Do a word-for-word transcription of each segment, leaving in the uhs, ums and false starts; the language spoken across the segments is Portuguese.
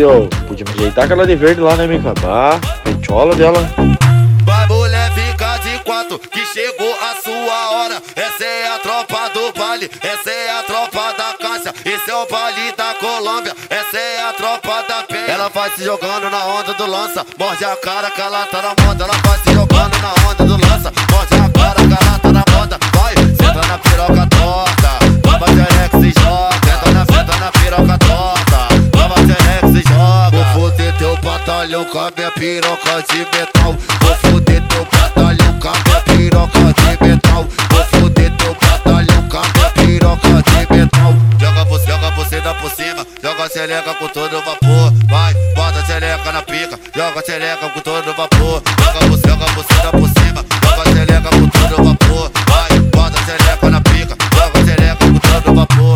aqui, ó. Podia me ajeitar aquela de verde lá, né, Mica? Ah, peitola dela. Vai, mulher, fica de quatro, que chegou a sua hora. Essa é a tropa do baile, essa é a tropa da Cássia. Esse é o baile da Colômbia, essa é a tropa da Penha. Ela vai se jogando na onda do lança, morde a cara que ela tá na moda. Ela vai se jogando na onda do lança, morde a cara que ela tá na moda. Vai, senta na piroca torta, baba xereca se joga. Senta na, senta na piroca torta, baba xereca se joga. Vou foder teu batalhão com a minha piroca de metal. Vou foder teu batalhão com a minha piroca de metal. Vou foder teu batalhão com a minha piroca de metal. Joga você, joga você dá por cima, joga a xereca com todo vapor. Vai, bota a xereca na pica, joga a xereca com todo vapor. Joga você, joga você dá por cima, joga a xereca com todo vapor. Vai, bota a xereca na pica, joga a xereca com todo vapor.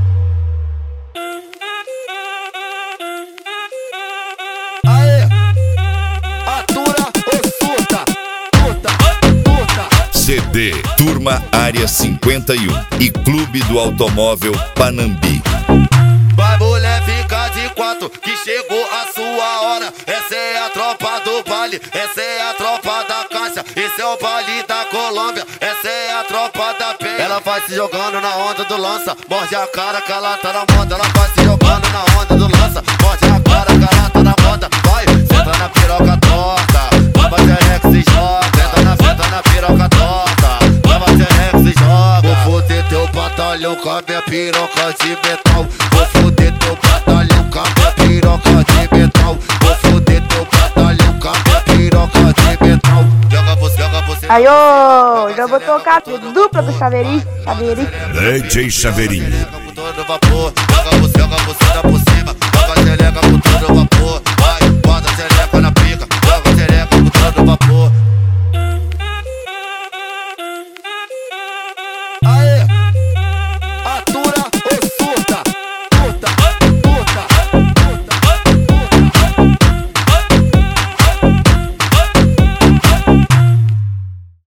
Aê, atura ou surta, surta, surta. C D Turma Área cinquenta e um e Clube do Automóvel Panambi. Vai, mulher, fica de quatro, que chegou a sua hora. Essa é a tropa do baile, essa é a tropa da Cássia. Esse é o baile da Colômbia, essa é a tropa da Penha. Ela vai se jogando na onda do lança, morde a cara que ela tá na moda. Ela vai se jogando na onda do lança, morde a cara que ela tá na moda. Vai, senta na piroca torta, baba xereca se joga. Senta na, senta na piroca torta, baba xereca se joga. Vou foder teu batalhão com a minha piroca de metal. Vou foder teu batalhão com a minha piroca de metal. Vou foder teu batalhão com a minha piroca de metal. Joga você, joga você. Aí, ô, já vou tocar dupla do Chaveirinho. Chaveirinho. D J Chaveirinho. Com todo vapor, joga você, joga você dá por